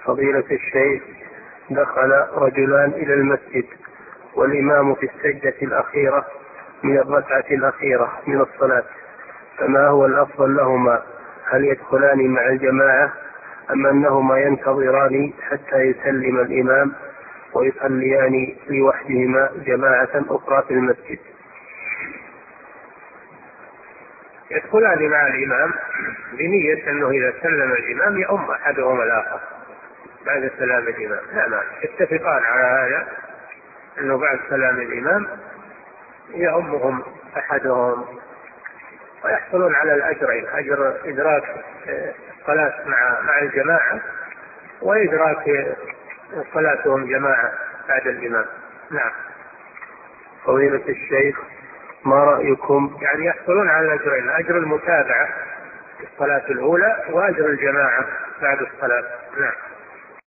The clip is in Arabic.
فضيلة الشيخ، دخل رجلان إلى المسجد والإمام في السجدة الأخيرة من الركعة الأخيرة من الصلاة، فما هو الأفضل لهما؟ هل يدخلان مع الجماعة أم أنهما ينتظران حتى يسلم الإمام ويصليان لوحدهما جماعة أخرى في المسجد؟ يدخلان مع الإمام بنية أنه إذا سلم الإمام يؤم أحدهما الآخر بعد سلام الإمام. لا يتفقان على هذا، أنه بعد سلام الإمام يؤمهم أحدهم ويحصلون على الأجرين، أجر إدراك الصلاة مع الجماعة وإدراك صلاتهم جماعة بعد الإمام. نعم. فضيلة الشيخ، ما رأيكم؟ يعني يحصلون على الأجرين، أجر المتابعة في الصلاة الأولى وأجر الجماعة بعد الصلاة. نعم.